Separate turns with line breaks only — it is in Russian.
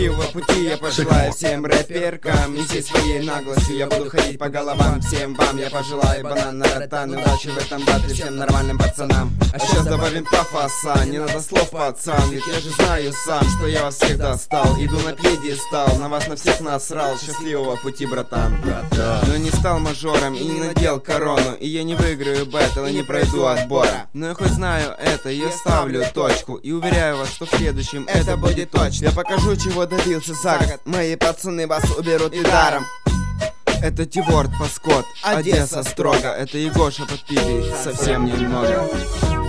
счастливого пути я пожелаю всем рэперкам. И всей своей наглостью я буду ходить по головам. Всем вам я пожелаю банан на ротан. Удачи в этом батле всем нормальным пацанам. А сейчас добавим пафоса, не надо слов, пацан. Ведь я же знаю сам, что я вас всех достал. Иду на пьедестал, на вас на всех насрал. Счастливого пути, братан. Но не стал мажором и не надел корону. И я не выиграю бэтл и не пройду отбора. Но я хоть знаю это, я ставлю точку. И уверяю вас, что в следующем это будет точно. Я покажу, чего добился за год. Мои пацаны вас уберут и даром. Это Тиворд Паскот, Одесса строго. Это Егоша под пипей, совсем немного.